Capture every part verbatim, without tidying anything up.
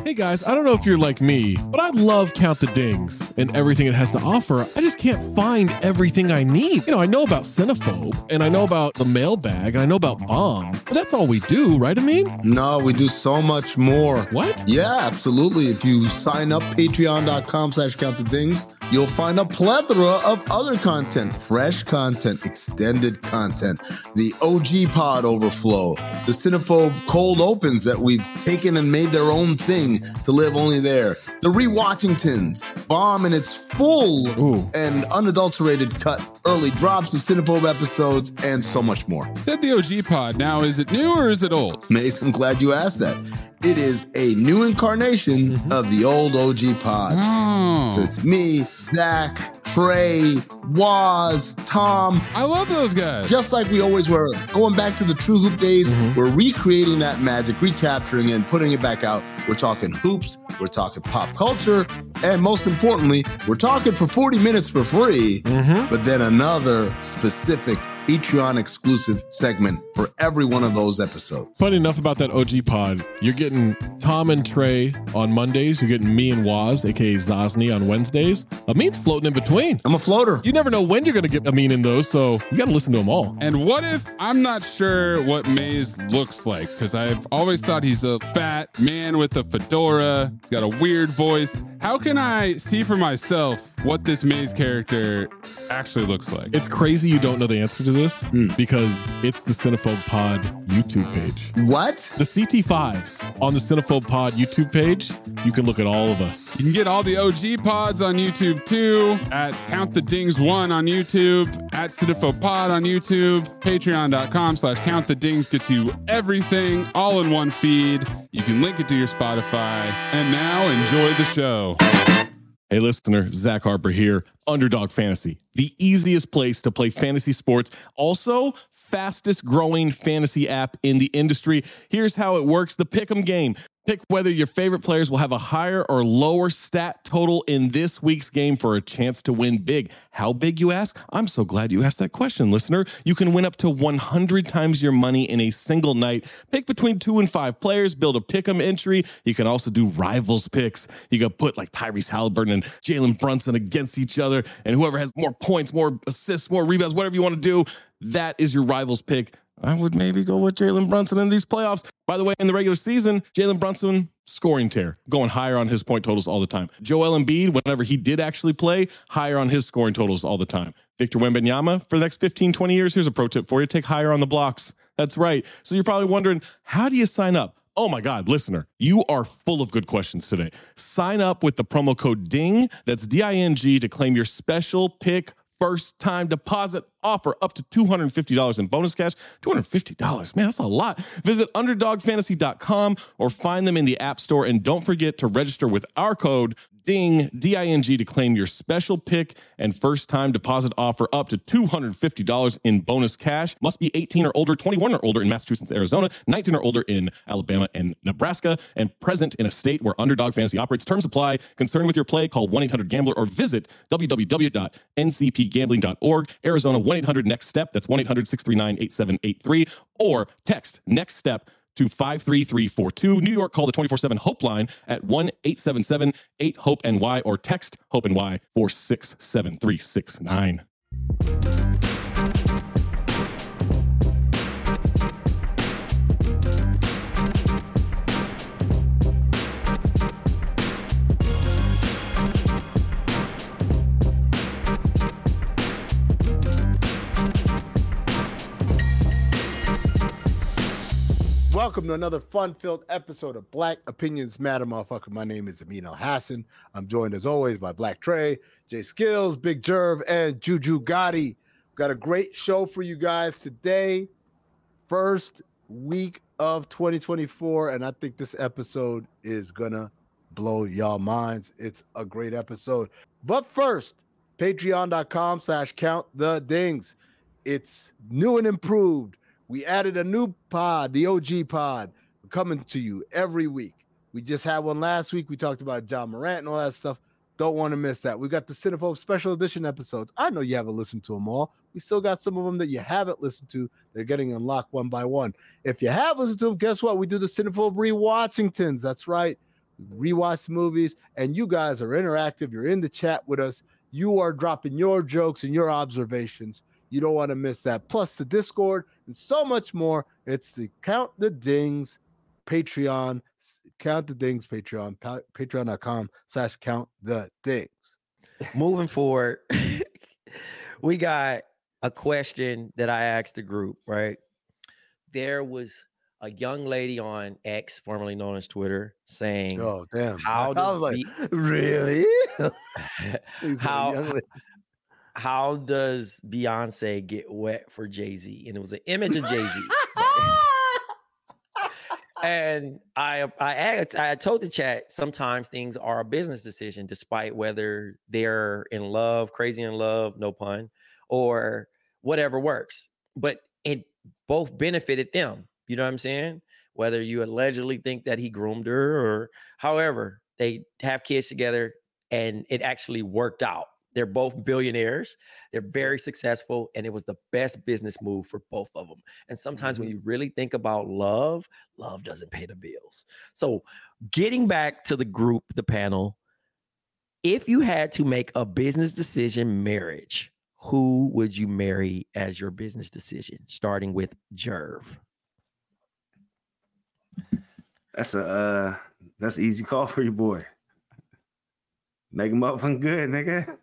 Hey guys, I don't know if you're like me, but I love Count the Dings and everything it has to offer. I just can't find everything I need. You know, I know about Cinephobe, and I know about the mailbag, and I know about Bomb, but that's all we do, right, Amin? No, we do so much more. What? Yeah, absolutely. If you sign up patreon.com slash count the dings, you'll find a plethora of other content, fresh content, extended content, the O G pod overflow, the Cinephobe cold opens that we've taken and made their own thing to live only there, the Rewatchingtons, Bomb in its full Ooh. and unadulterated cut, early drops of Cinephobe episodes, and so much more. Said the O G pod. Now, is it new or is it old? Mace, I'm glad you asked that. It is a new incarnation mm-hmm. of the old O G pod. Oh. So it's me, Zach, Trey, Waz, Tom. I love those guys. Just like we always were. Going back to the True Hoop days, mm-hmm. we're recreating that magic, recapturing it, and putting it back out. We're talking hoops, we're talking pop culture, and most importantly, we're talking for forty minutes for free, mm-hmm. but then another specific Patreon exclusive segment for every one of those episodes. Funny enough about that O G pod, you're getting Tom and Trey on Mondays. You're getting me and Waz, aka Zosny, on Wednesdays. Amin's floating in between. I'm a floater. You never know when you're going to get Amin in those, so you got to listen to them all. And what if I'm not sure what Maze looks like? Because I've always thought he's a fat man with a fedora. He's got a weird voice. How can I see for myself what this Maze character actually looks like? It's crazy you don't know the answer to this mm. because it's the Cinephobe Pod YouTube page. What? The C T fives on the Cinephobe Pod YouTube page. You can look at all of us. You can get all the O G pods on YouTube too, at Count the Dings one on YouTube, at Cinephobe Pod on YouTube, patreon.com slash Count the Dings gets you everything all in one feed. You can link it to your Spotify. And now enjoy the show. Hey listener, Zach Harper here. Underdog Fantasy, the easiest place to play fantasy sports. Also, fastest growing fantasy app in the industry. Here's how it works. The Pick'em game. Pick whether your favorite players will have a higher or lower stat total in this week's game for a chance to win big. How big, you ask? I'm so glad you asked that question, listener. You can win up to one hundred times your money in a single night. Pick between two and five players, build a pick'em entry. You can also do rivals picks. You can put like Tyrese Halliburton and Jalen Brunson against each other, and whoever has more points, more assists, more rebounds, whatever you want to do, that is your rivals pick. I would maybe go with Jalen Brunson in these playoffs. By the way, in the regular season, Jalen Brunson, scoring tear, going higher on his point totals all the time. Joel Embiid, whenever he did actually play, higher on his scoring totals all the time. Victor Wembanyama, for the next fifteen, twenty years, here's a pro tip for you. Take higher on the blocks. That's right. So you're probably wondering, how do you sign up? Oh my God, listener, you are full of good questions today. Sign up with the promo code DING, that's D I N G, to claim your special pick first time deposit offer up to two hundred fifty dollars in bonus cash. two hundred fifty dollars, man, that's a lot. Visit underdog fantasy dot com or find them in the App Store. And don't forget to register with our code DING, D I N G, to claim your special pick and first time deposit offer up to two hundred fifty dollars in bonus cash. Must be eighteen or older, twenty-one or older in Massachusetts, Arizona, nineteen or older in Alabama and Nebraska, and present in a state where Underdog Fantasy operates. Terms apply. Concerned with your play, call one eight hundred gambler or visit w w w dot n c p gambling dot org. Arizona, one eight hundred next step. That's one eight hundred six three nine eight seven eight three. Or text next step to five three three four two. New York, call the twenty-four seven Hope line at one eight seven seven eight hope N Y or text HOPE N Y four six seven three six nine. Welcome to another fun-filled episode of Black Opinions Matter, motherfucker. My name is Amin Hassan. I'm joined as always by Black Trey, Jay Skills, Big Jerv, and Juju Gotti. Got a great show for you guys today. First week of twenty twenty-four, and I think this episode is gonna blow y'all minds. It's a great episode. But first, patreon.com slash count the dings. It's new and improved. We added a new pod, the O G pod, coming to you every week. We just had one last week. We talked about John Morant and all that stuff. Don't want to miss that. We got the Cinephobe special edition episodes. I know you haven't listened to them all. We still got some of them that you haven't listened to. They're getting unlocked one by one. If you have listened to them, guess what? We do the Cinephobe Rewatchingtons. That's right. rewatch movies, and you guys are interactive. You're in the chat with us. You are dropping your jokes and your observations. You don't want to miss that. Plus the Discord and so much more. It's the Count the Dings Patreon. Count the Dings Patreon. Pa- Patreon.com slash Count the Dings. Moving forward, we got a question that I asked the group, right? There was a young lady on X, formerly known as Twitter, saying, "Oh, damn!" How I was like, be- "Really? how how does Beyonce get wet for Jay-Z?" And it was an image of Jay-Z. And I I asked, I told the chat, sometimes things are a business decision, despite whether they're in love, crazy in love, no pun, or whatever works. But it both benefited them. You know what I'm saying? Whether you allegedly think that he groomed her or however, they have kids together and it actually worked out. They're both billionaires. They're very successful. And it was the best business move for both of them. And sometimes mm-hmm. when you really think about love, love doesn't pay the bills. So getting back to the group, the panel, if you had to make a business decision marriage, who would you marry as your business decision? Starting with Jerv. That's a uh, that's an easy call for you, boy. Make him up and good, nigga.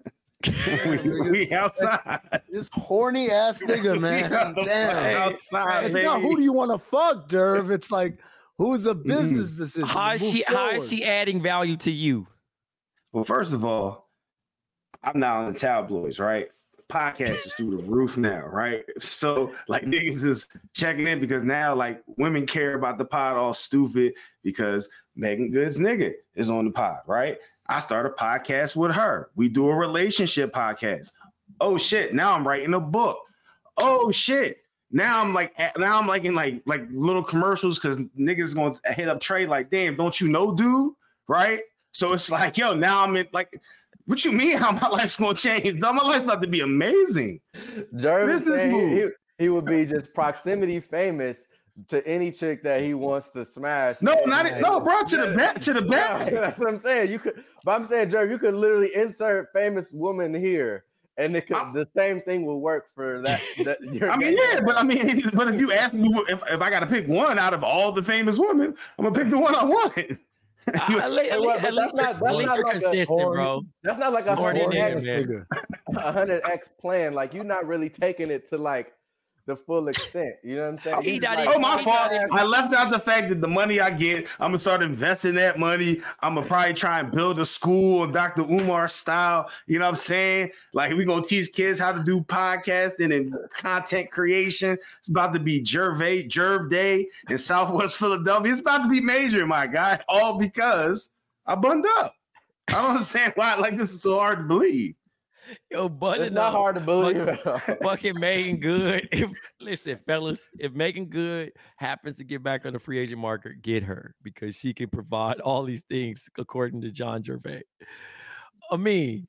we, we outside. This horny ass nigga, man. Damn. Outside, it's baby. not who do you want to fuck, Jerv. It's like who's the business mm-hmm. decision. How is she forward. How is she adding value to you? Well, first of all, I'm now on the tabloids, right? Podcast is through the roof now, right? So like niggas is checking in because now like women care about the pod all stupid because Megan Good's nigga is on the pod, right? I start a podcast with her. We do a relationship podcast. Oh shit! Now I'm writing a book. Oh shit! Now I'm like, now I'm like in like like little commercials because niggas gonna hit up Trey like, damn, don't you know, dude? Right? So it's like, yo, now I'm in like, what you mean? How my life's gonna change? My life's about to be amazing. Jervis saying he, he would be just proximity famous to any chick that he wants to smash. No, not it. No, bro, to the back, to the back. That's what I'm saying. You could, but I'm saying, Jerv, you could literally insert famous woman here, and it could, the same thing will work for that. that I mean, yeah, but I mean, but if you ask me if, if I got to pick one out of all the famous women, I'm gonna pick the one I want. Uh, at least, at least, at least, that's not, that's not like consistent, a, bro. That's not like a hundred X, a hundred X plan. Like you're not really taking it to like the full extent. You know what I'm saying? He like, oh, my fault. I left out the fact that the money I get, I'm gonna start investing that money. I'm gonna probably try and build a school Doctor Umar style. You know what I'm saying? Like we're gonna teach kids how to do podcasting and content creation. It's about to be Jerv Jerv Day in Southwest Philadelphia. It's about to be major, my guy. All because I bunned up. I don't understand why like this is so hard to believe. Yo, but it's not hard to believe. Fucking Megan Good. If, listen, fellas, if Megan Good happens to get back on the free agent market, get her because she can provide all these things according to John Gervais. I mean,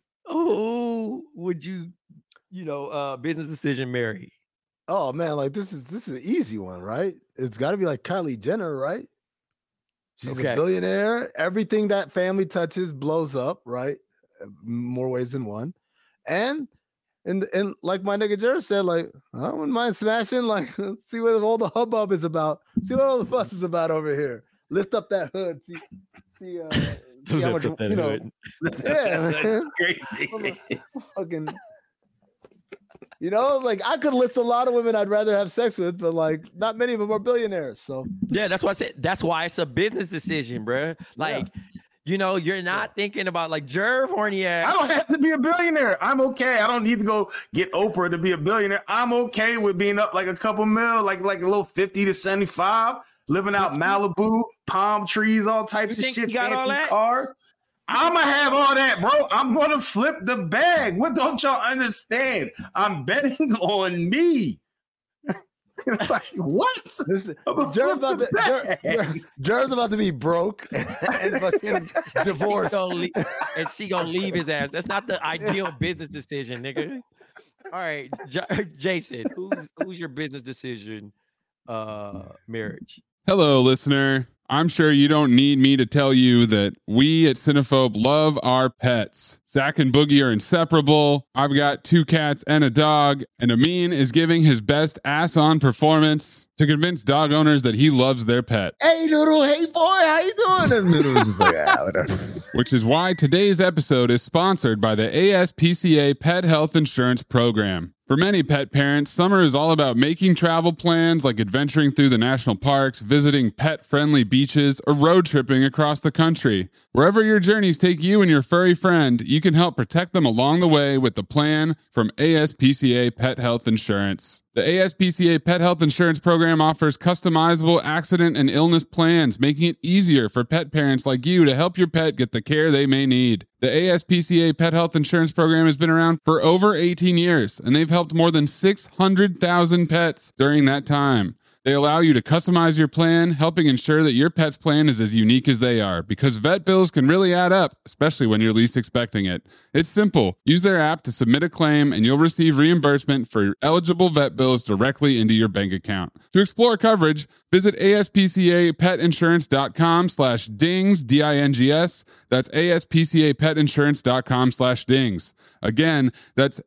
who would you, you know, uh, business decision marry? Oh man, like this is this is an easy one, right? It's got to be like Kylie Jenner, right? She's okay. a billionaire. Everything that family touches blows up, right? More ways than one. And and and like my nigga Jerv said, like I wouldn't mind smashing. Like see what all the hubbub is about. See what all the fuss is about over here. Lift up that hood. See, see, uh, see how much you know. Hood. Yeah, man. That's crazy. Fucking, you know, like I could list a lot of women I'd rather have sex with, but like not many of them are billionaires. So yeah, that's why I said. That's why it's a business decision, bro. Like. Yeah. You know, you're not yeah. thinking about like Jerv horny ass. I don't have to be a billionaire. I'm okay. I don't need to go get Oprah to be a billionaire. I'm okay with being up like a couple mil, like like a little fifty to seventy-five, living out Malibu, palm trees, all types you of shit, fancy cars. I'm gonna have all that, bro. I'm gonna flip the bag. What don't y'all understand? I'm betting on me. Like, what? Jerv's about, Jer, Jer, about to be broke and fucking divorced. She leave, and she gonna leave his ass. That's not the ideal business decision, nigga. All right, J- Jason, who's who's your business decision uh, marriage? Hello, listener. I'm sure you don't need me to tell you that we at Cinephobe love our pets. Zach and Boogie are inseparable. I've got two cats and a dog, and Amin is giving his best ass-on performance to convince dog owners that he loves their pet. Hey, Noodle. Hey, boy. How you doing? And Noodle's just like, ah, whatever. Which is why today's episode is sponsored by the A S P C A Pet Health Insurance Program. For many pet parents, summer is all about making travel plans like adventuring through the national parks, visiting pet-friendly beaches, or road tripping across the country. Wherever your journeys take you and your furry friend, you can help protect them along the way with the plan from A S P C A Pet Health Insurance. The A S P C A Pet Health Insurance Program offers customizable accident and illness plans, making it easier for pet parents like you to help your pet get the care they may need. The A S P C A Pet Health Insurance Program has been around for over eighteen years, and they've helped more than six hundred thousand pets during that time. They allow you to customize your plan, helping ensure that your pet's plan is as unique as they are, because vet bills can really add up, especially when you're least expecting it. It's simple. Use their app to submit a claim, and you'll receive reimbursement for eligible vet bills directly into your bank account. To explore coverage, visit aspcapetinsurance.com slash dings, D I N G S. That's aspcapetinsurance.com slash dings. Again, that's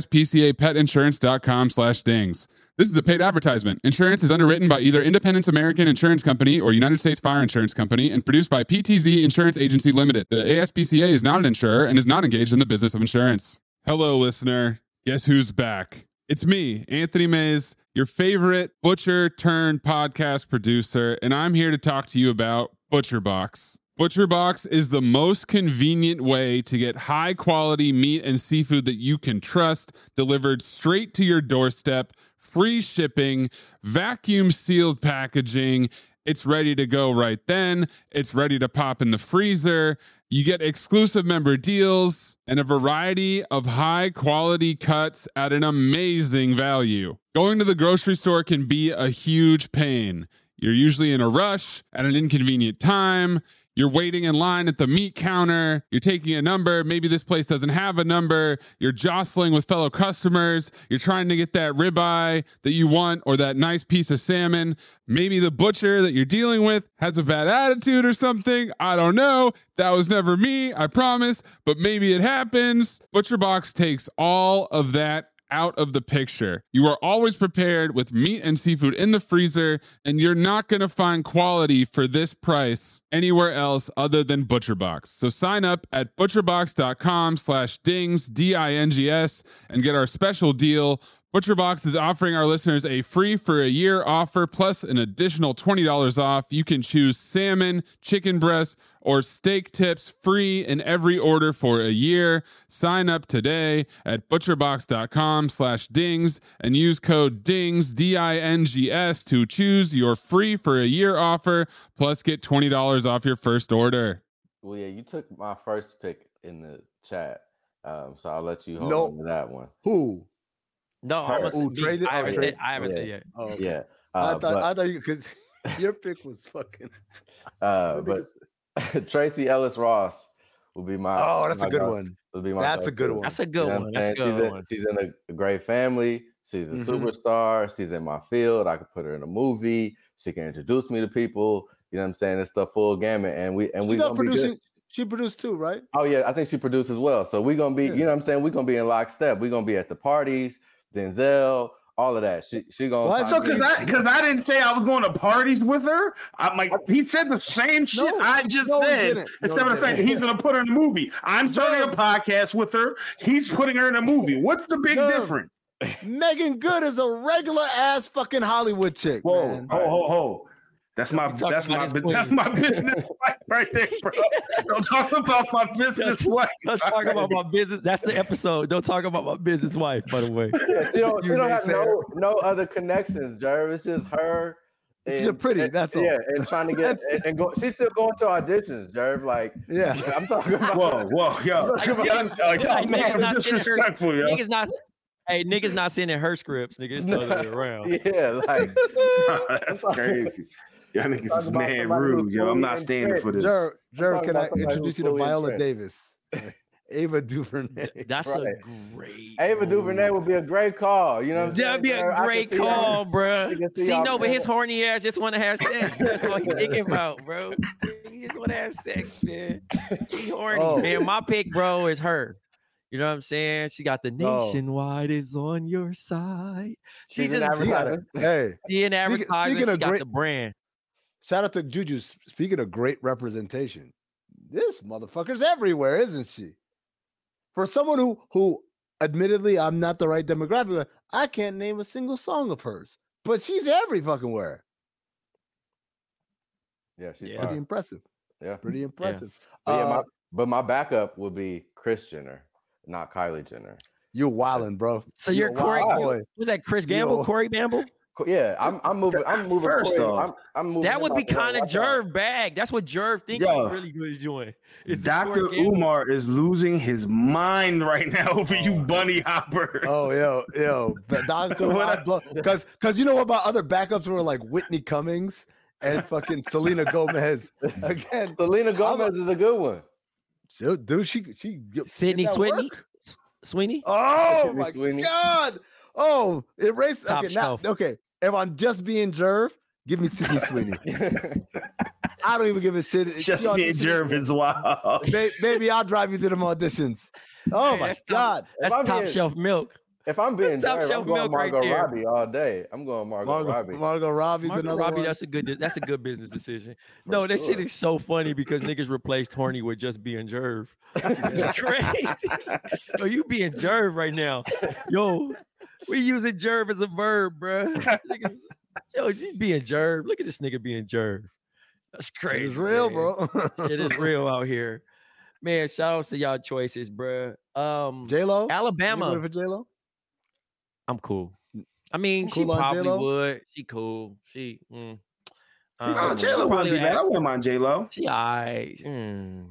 aspcapetinsurance.com slash dings. This is a paid advertisement. Insurance is underwritten by either Independence American Insurance Company or United States Fire Insurance Company and produced by P T Z Insurance Agency Limited. The A S P C A is not an insurer and is not engaged in the business of insurance. Hello, listener. Guess who's back? It's me, Anthony Mays, your favorite butcher turned podcast producer, and I'm here to talk to you about ButcherBox. ButcherBox is the most convenient way to get high quality meat and seafood that you can trust delivered straight to your doorstep. Free shipping, vacuum sealed packaging. It's ready to go right then. It's ready to pop in the freezer. You get exclusive member deals and a variety of high quality cuts at an amazing value. Going to the grocery store can be a huge pain. You're usually in a rush at an inconvenient time. You're waiting in line at the meat counter. You're taking a number. Maybe this place doesn't have a number. You're jostling with fellow customers. You're trying to get that ribeye that you want or that nice piece of salmon. Maybe the butcher that you're dealing with has a bad attitude or something. I don't know. That was never me, I promise. But maybe it happens. ButcherBox takes all of that out of the picture. You are always prepared with meat and seafood in the freezer, and you're not going to find quality for this price anywhere else other than ButcherBox. So sign up at butcherbox.com slash dings, D I N G S, and get our special deal. ButcherBox is offering our listeners a free for a year offer plus an additional twenty dollars off. You can choose salmon, chicken breast, or steak tips free in every order for a year. Sign up today at butcherbox.com slash dings and use code DINGS, D I N G S, to choose your free for a year offer plus get twenty dollars off your first order. Well, yeah, you took my first pick in the chat, um, so I'll let you hold No. on to that one. Who? No, I'm gonna Ooh, say- traded? I haven't, Oh, said, I haven't yeah. said yet. Oh, okay. Yeah, I uh, thought but, I thought you because your pick was fucking. uh, but Tracy Ellis Ross will be my. Oh, that's my a good go- one. Will be my That's a good go-to. one. That's a You good know what one. I'm That's a saying? good she's one. In, she's in a great family. She's a Mhm. superstar. She's in my field. I could put her in a movie. She can introduce me to people. You know what I'm saying? It's the full gamut, and we and She we got gonna be producing. good. She produced too, right? Oh yeah, I think she produced as well. So we're gonna be, Yeah. you know what I'm saying? We're gonna be in lockstep. We're gonna be at the parties, Denzel, all of that. She she gonna Well, So probably- because I because I didn't say I was going to parties with her. I'm like he said the same shit No, I just no, he said, didn't. No, except he for the fact that didn't. he's going to put her in a movie. I'm starting a podcast with her. He's putting her in a movie. What's the big No. difference? Megan Good is a regular ass fucking Hollywood chick. Whoa, man. ho, ho, ho. That's my We talking that's about my his bu- queen. that's my business wife right there, bro. Don't talk about my business wife. Let's talk about my business. That's the episode. Don't talk about my business wife, by the way. Yeah, she don't, she You don't have naysayer. no no other connections, Jerv. It's just her. She's a pretty, and- that's all. Yeah, and trying to get and, and go. She's still going to auditions, Jerv. Like, Yeah. I'm talking about. Whoa, whoa, yo, Like, y'all, y'all, like, y'all niggas mad not sending her- disrespectful, yo. Niggas not. Hey, niggas not sending her scripts. Niggas the other way around. Yeah, like That's crazy. Y'all niggas Talking is about mad somebody rude, who's yo. I'm fully not standing in for this. Jer, Jer, talking can I about somebody introduce who's you to fully Viola entrenched. Davis? Ava DuVernay. That's Right. a great. Ava DuVernay would be a great call. You know what I'm saying? That'd be a Jared? I can great see y'all- call, bro. I can see See, y'all no, but his playing. horny ass just want to have sex. That's all he thinking about, bro. He just want to have sex, man. He horny, Oh. man. My pick, bro, is her. You know what I'm saying? She got the Oh. nationwide is on your side. She She's an just She got advertiser. it. Hey, she an advertiser. speaking She of got great- the brand. shout out to Juju. Speaking of great representation, this motherfucker's everywhere, isn't she? For someone who who admittedly I'm not the right demographic, I can't name a single song of hers, but she's every fucking where. Yeah, she's Yeah. Pretty fine. impressive. Yeah. Pretty impressive. But, yeah, Uh, my, but my backup would be Kris Jenner, not Kylie Jenner. you're wildin', bro. So you're a Corey. wild you- boy. Was that Chris Gamble? Yo. Corey Gamble? Co- Yeah, I'm I'm moving. I'm moving. First Corey- off, I'm, I'm moving. That him would out be the way. kind of Watch out. Jerv bag. That's what Jerv thinks Yo. he's really good at doing. is the Doctor Corey Gamble. Umar is losing his mind right now over you Oh. bunny hoppers. Oh, yo, yo, but Doctor What because because you know what my other backups were like Whitney Cummings and fucking Selena Gomez. Again, Selena Gomez is a good one. she, dude, she she get- Sydney get that Sweeney. work. S- Sweeney. Oh Sydney my Sweeney. god! Oh, erase. Top Okay, now shelf. okay. If I'm just being Jerv, give me Sydney Sweeney. I don't even give a shit. Just You being audition- Jerv is wild. Ba- Baby, I'll drive you to them auditions. Oh Man, my that's top- god! That's I'm top being- shelf milk. If I'm being That's top Jerv, I'm shelf going milk right Margot there. Robbie all day. I'm going Margot, Margot, Robbie. Margot Robbie's Margot another Robbie, one. that's a good. That's a good business decision. For No, that shit sure. is so funny because niggas replaced horny with just being Jerv. It's crazy. Yo, you being Jerv right now. Yo, we using Jerv as a verb, bruh. Niggas, yo, you being Jerv. Look at this nigga being Jerv. That's crazy. It's real, man. bro. Shit is real out here. Man, shout outs to y'all choices, bruh. Um, J Lo, Alabama. for J Lo. I'm cool. I mean, Cool she on probably J-Lo? would. She cool. She. Mm, Oh, um, J Lo wouldn't probably be bad. I act- wouldn't mind J Lo. She alright. Mm.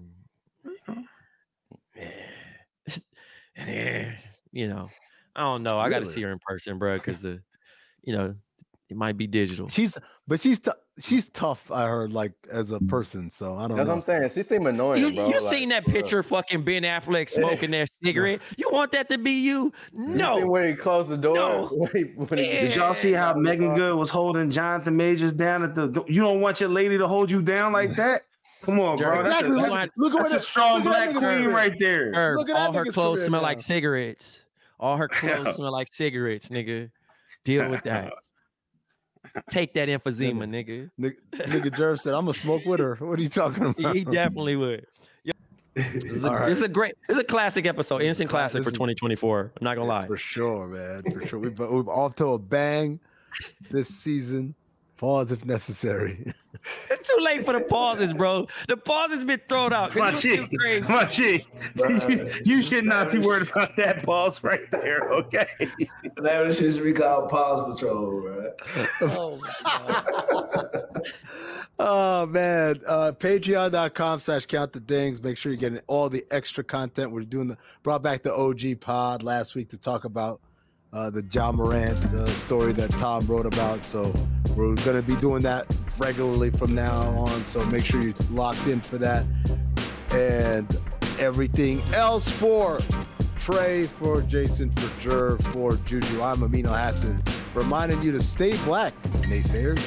Yeah. You know, I don't know. I got to Really? see her in person, bro, because the, you know, it might be digital. She's, but she's t- she's tough. I heard like as a person, so I don't That's know. what I'm saying. She seemed annoying, You, bro. you like, seen that for real. picture, fucking Ben Affleck smoking that cigarette? You want that to be you? You seen No. when he closed the door? No. When he, when he- Yeah. Did y'all see how Megan Good was holding Jonathan Majors down at the? You don't want your lady to hold you down like that? Come on, bro. That's, Exactly. a, Look, that's, look at that's what a strong look at that black nigga's queen career. right there. Herb, Look at all that her nigga's clothes career smell now. like cigarettes. All her clothes smell like cigarettes, nigga. Deal with that. Take that emphysema, nigga. Nigga, nigga Jerv said, "I'm gonna smoke with her." What are you talking He, about? he definitely would. Yo, This is, a, All right. this is a great, this is a classic episode, instant Cla- classic this for is- twenty twenty-four. I'm not gonna lie. For sure, man. For sure. We, but we're off to a bang this season. Pause if necessary. It's too late for the pauses, bro. The pauses been thrown out. 'cause My you G, too crazy. my G, you, you should not be worried about that pause right there, okay? That shit should be called Pause Patrol, bro. Oh, my God. Oh man. Uh patreon.com slash count the dings. Make sure you're getting all the extra content. We're doing the brought back the O G pod last week to talk about uh the Ja Morant uh, story that Tom wrote about. So we're gonna be doing that regularly from now on. So make sure you're locked in for that. And everything else for Trey, for Jason, for Jerv, for Juju. I'm Amino Hassan, reminding you to stay black, naysayers.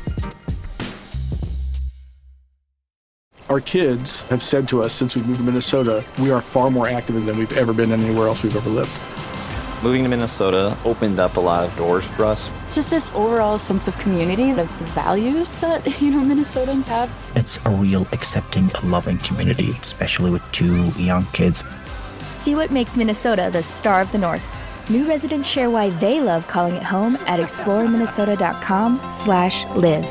Our kids have said to us since we moved to Minnesota, we are far more active than we've ever been anywhere else we've ever lived. Moving to Minnesota opened up a lot of doors for us. Just this overall sense of community, of the values that, you know, Minnesotans have. It's a real accepting, loving community, especially with two young kids. See what makes Minnesota the star of the North. New residents share why they love calling it home at exploreminnesota.com slash live.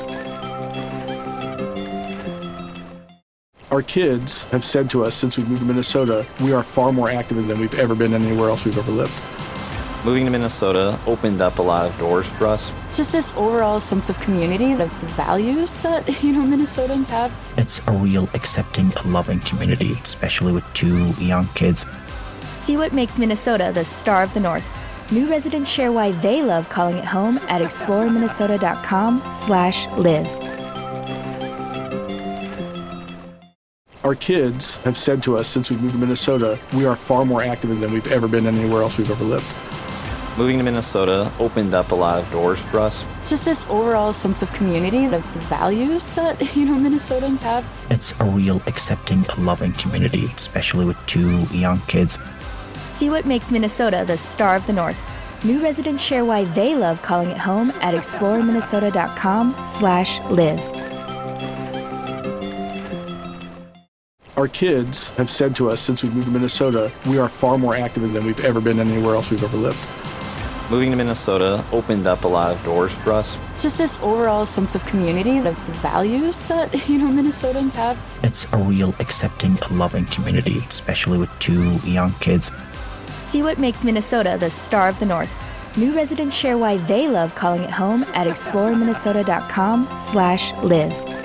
Our kids have said to us since we moved to Minnesota, we are far more active than we've ever been anywhere else we've ever lived. Moving to Minnesota opened up a lot of doors for us. Just this overall sense of community, of the values that, you know, Minnesotans have. It's a real accepting, loving community, especially with two young kids. See what makes Minnesota the star of the North. New residents share why they love calling it home at exploreminnesota.com slash live. Our kids have said to us since we moved to Minnesota, we are far more active than we've ever been anywhere else we've ever lived. Moving to Minnesota opened up a lot of doors for us. Just this overall sense of community, of values that, you know, Minnesotans have. It's a real accepting, loving community, especially with two young kids. See what makes Minnesota the star of the North. New residents share why they love calling it home at exploreminnesota.com slash live. Our kids have said to us since we moved to Minnesota, we are far more active than we've ever been anywhere else we've ever lived. Moving to Minnesota opened up a lot of doors for us. Just this overall sense of community, of values that, you know, Minnesotans have. It's a real accepting, loving community, especially with two young kids. See what makes Minnesota the star of the North. New residents share why they love calling it home at exploreminnesota.com slash live.